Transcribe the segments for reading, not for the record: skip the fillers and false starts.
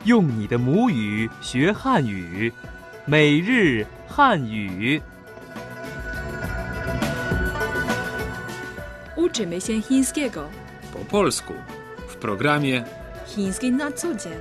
用你的母语学汉语，每日汉语。 Uczymy się chińskiego. Po polsku w programie Chiński na co dzień.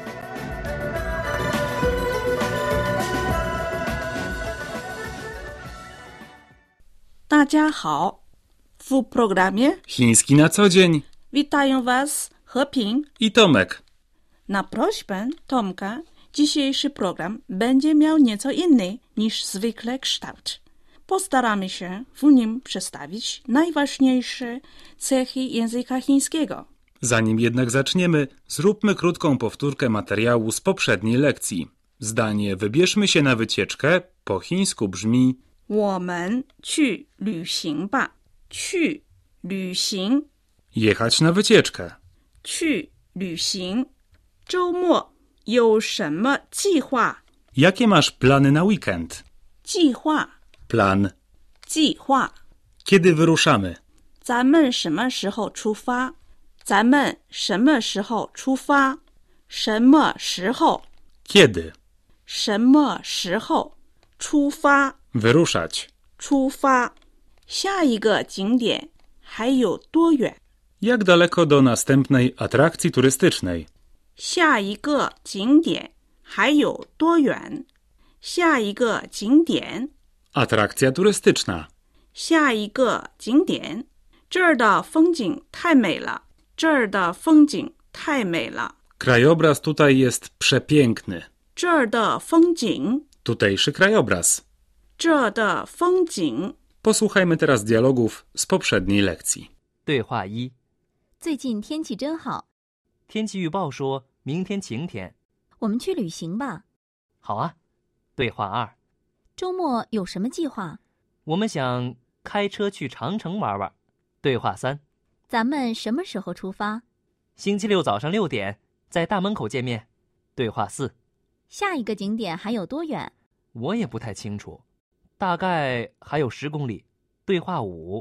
Hao. W programie Chiński na co dzień witają Was Heping. i Tomek. Na prośbę Tomka dzisiejszy program będzie miał nieco inny niż zwykle kształt. Postaramy się w nim przedstawić najważniejsze cechy języka chińskiego. Zanim jednak zaczniemy, zróbmy krótką powtórkę materiału z poprzedniej lekcji. Zdanie wybierzmy się na wycieczkę po chińsku brzmi 我们去旅行吧。去旅行 jechać na wycieczkę. 去旅行周末有什么计划 Jakie masz plany na weekend? 计划 Plan. 计划 Kiedy wyruszamy? 咱们什么时候出发咱们什么时候出发什么时候 Kiedy? 什么时候出发 Wyruszać. 出发下一个景点还有多远 Jak daleko do następnej atrakcji turystycznej? 下一个景点还有多远下一个景点 Atrakcja turystyczna. 下一个景点这儿的风景太美了这儿的风景太美了 Krajobraz tutaj jest przepiękny. 这儿的风景 Tutejszy krajobraz. 这儿的风景 Posłuchajmy teraz dialogów z poprzedniej lekcji. 对话一： 最近天气真好， 天气预报说明天晴天。 我们去旅行吧。 好啊。对话二： 周末有什么计划？ 我们想开车去长城玩玩。对话三： 咱们什么时候出发？ 星期六早上6点，在大门口见面。对话四： 下一个景点还有多远？ 我也不太清楚，大概还有10公里。对话五：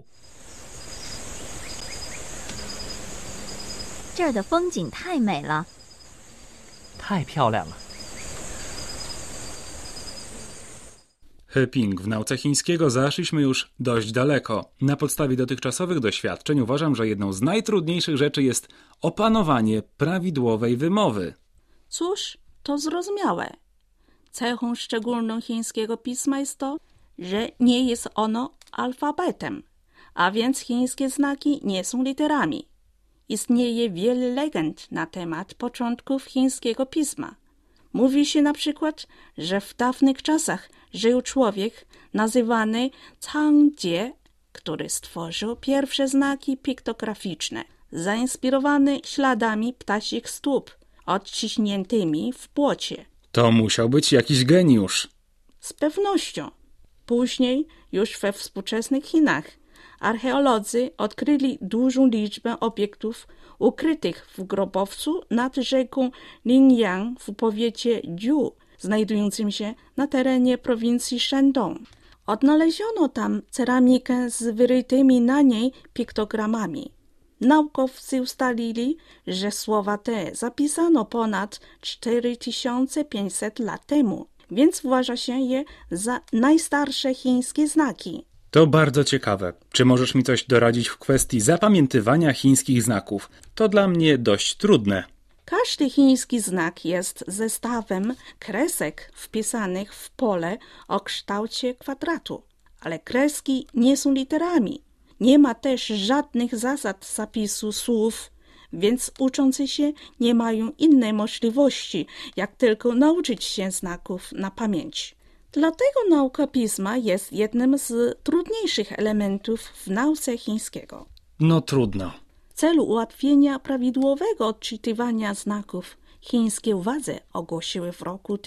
这儿的风景太美了。 太漂亮了。 Heping, w nauce chińskiego zaszliśmy już dość daleko. Na podstawie dotychczasowych doświadczeń uważam, że jedną z najtrudniejszych rzeczy jest opanowanie prawidłowej wymowy. Cóż, to zrozumiałe. Cechą szczególną chińskiego pisma jest to, że nie jest ono alfabetem, a więc chińskie znaki nie są literami. Istnieje wiele legend na temat początków chińskiego pisma. Mówi się na przykład, że w dawnych czasach żył człowiek nazywany Cangjie, który stworzył pierwsze znaki piktograficzne, zainspirowany śladami ptasich stóp odciśniętymi w błocie. To musiał być jakiś geniusz. Z pewnością. Później, już we współczesnych Chinach, archeolodzy odkryli dużą liczbę obiektów ukrytych w grobowcu nad rzeką Lingyang w powiecie Jiu, znajdującym się na terenie prowincji Shandong. Odnaleziono tam ceramikę z wyrytymi na niej piktogramami. Naukowcy ustalili, że słowa te zapisano ponad 4500 lat temu, więc uważa się je za najstarsze chińskie znaki. To bardzo ciekawe. Czy możesz mi coś doradzić w kwestii zapamiętywania chińskich znaków? To dla mnie dość trudne. Każdy chiński znak jest zestawem kresek wpisanych w pole o kształcie kwadratu, ale kreski nie są literami. Nie ma też żadnych zasad zapisu słów, więc uczący się nie mają innej możliwości, jak tylko nauczyć się znaków na pamięć. Dlatego nauka pisma jest jednym z trudniejszych elementów w nauce chińskiego. No trudno. W celu ułatwienia prawidłowego odczytywania znaków chińskie władze ogłosiły w roku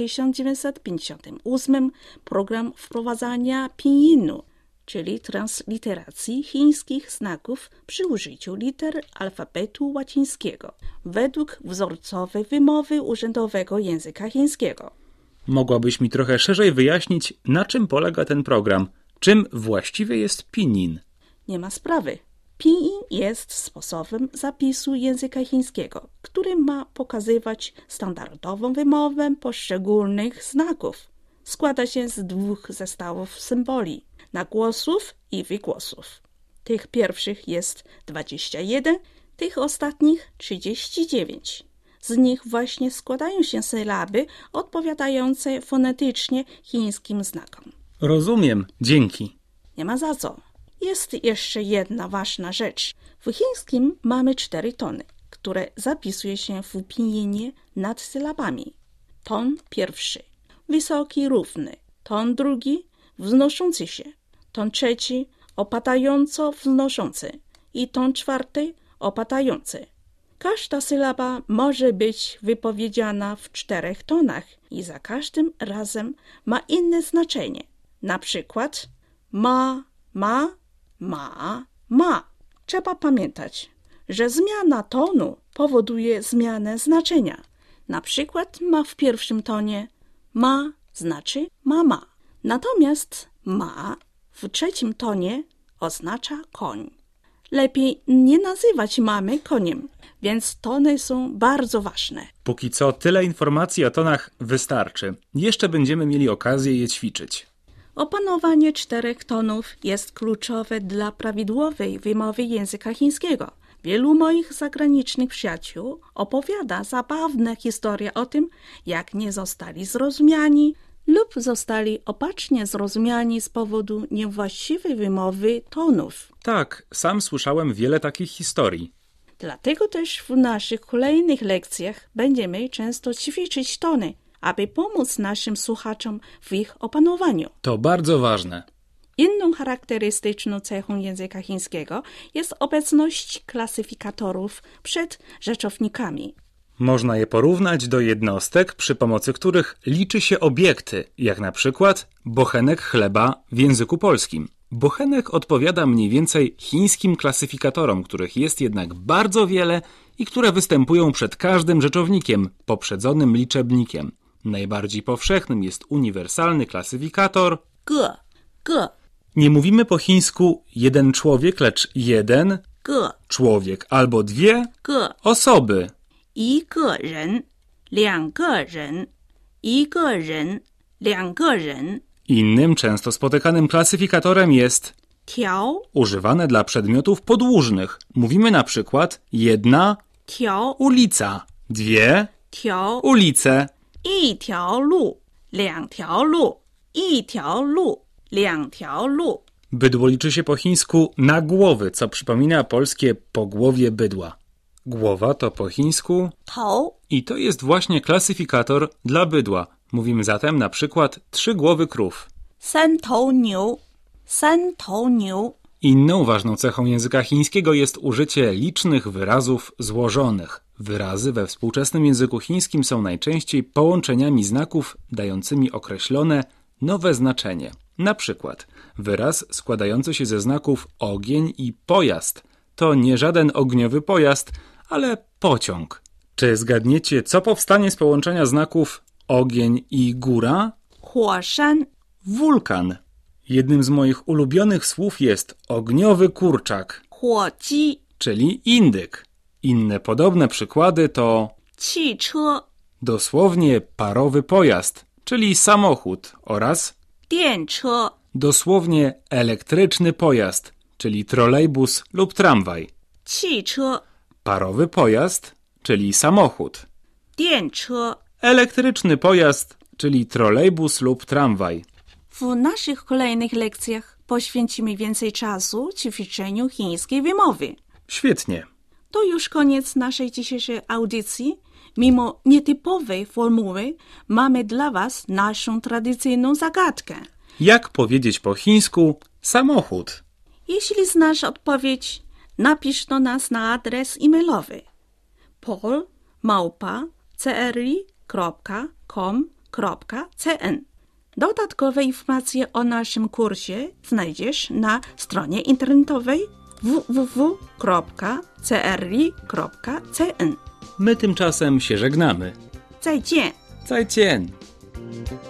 1958 program wprowadzania pinjinu, czyli transliteracji chińskich znaków przy użyciu liter alfabetu łacińskiego, według wzorcowej wymowy urzędowego języka chińskiego. Mogłabyś mi trochę szerzej wyjaśnić, na czym polega ten program? Czym właściwie jest pinyin? Nie ma sprawy. Pinyin jest sposobem zapisu języka chińskiego, który ma pokazywać standardową wymowę poszczególnych znaków. Składa się z 2 zestawów symboli, nagłosów i wygłosów. Tych pierwszych jest 21, tych ostatnich 39. Z nich właśnie składają się sylaby odpowiadające fonetycznie chińskim znakom. Rozumiem, dzięki. Nie ma za co. Jest jeszcze jedna ważna rzecz. W chińskim mamy 4 tony, które zapisuje się w pinyinie nad sylabami. Ton pierwszy, wysoki, równy. Ton drugi, wznoszący się. Ton trzeci, opadająco wznoszący. I ton czwarty, opadający. Każda sylaba może być wypowiedziana w 4 tonach i za każdym razem ma inne znaczenie. Na przykład ma, ma, ma, ma. Trzeba pamiętać, że zmiana tonu powoduje zmianę znaczenia. Na przykład ma w pierwszym tonie ma znaczy mama. Natomiast ma w trzecim tonie oznacza koń. Lepiej nie nazywać mamy koniem, więc tony są bardzo ważne. Póki co tyle informacji o tonach wystarczy. Jeszcze będziemy mieli okazję je ćwiczyć. Opanowanie 4 tonów jest kluczowe dla prawidłowej wymowy języka chińskiego. Wielu moich zagranicznych przyjaciół opowiada zabawne historie o tym, jak nie zostali zrozumiani lub zostali opacznie zrozumiani z powodu niewłaściwej wymowy tonów. Tak, sam słyszałem wiele takich historii. Dlatego też w naszych kolejnych lekcjach będziemy często ćwiczyć tony, aby pomóc naszym słuchaczom w ich opanowaniu. To bardzo ważne. Inną charakterystyczną cechą języka chińskiego jest obecność klasyfikatorów przed rzeczownikami. Można je porównać do jednostek, przy pomocy których liczy się obiekty, jak na przykład bochenek chleba w języku polskim. Bochenek odpowiada mniej więcej chińskim klasyfikatorom, których jest jednak bardzo wiele i które występują przed każdym rzeczownikiem, poprzedzonym liczebnikiem. Najbardziej powszechnym jest uniwersalny klasyfikator Ge, ge, Nie mówimy po chińsku jeden człowiek, lecz jeden ge, człowiek albo 2 ge, osoby. 一个人，两个人，一个人，两个人。 Innym, często spotykanym klasyfikatorem jest 条 używane dla przedmiotów podłużnych. Mówimy na przykład 1 条 ulica, 2 条 ulice. 一条路，两条路，一条路，两条路。 Bydło liczy się po chińsku na głowy, co przypomina polskie pogłowie bydła. Głowa to po chińsku 头 i to jest właśnie klasyfikator dla bydła. Mówimy zatem na przykład 3 głowy krów. 三头牛，三头牛。 Inną ważną cechą języka chińskiego jest użycie licznych wyrazów złożonych. Wyrazy we współczesnym języku chińskim są najczęściej połączeniami znaków dającymi określone nowe znaczenie. Na przykład wyraz składający się ze znaków ogień i pojazd to nie żaden ogniowy pojazd, ale pociąg. Czy zgadniecie, co powstanie z połączenia znaków ogień i góra? 火山 Wulkan. Jednym z moich ulubionych słów jest ogniowy kurczak, 火鸡 czyli indyk. Inne podobne przykłady to 汽车 dosłownie parowy pojazd, czyli samochód oraz 电车 dosłownie elektryczny pojazd, czyli trolejbus lub tramwaj. 汽车 Parowy pojazd, czyli samochód. 电车 Elektryczny pojazd, czyli trolejbus lub tramwaj. W naszych kolejnych lekcjach poświęcimy więcej czasu ćwiczeniu chińskiej wymowy. Świetnie. To już koniec naszej dzisiejszej audycji. Mimo nietypowej formuły mamy dla Was naszą tradycyjną zagadkę. Jak powiedzieć po chińsku samochód? Jeśli znasz odpowiedź, napisz do nas na adres e-mailowy pol@cri.com.cn. Dodatkowe informacje o naszym kursie znajdziesz na stronie internetowej www.cri.cn. My tymczasem się żegnamy. 再见。 再见.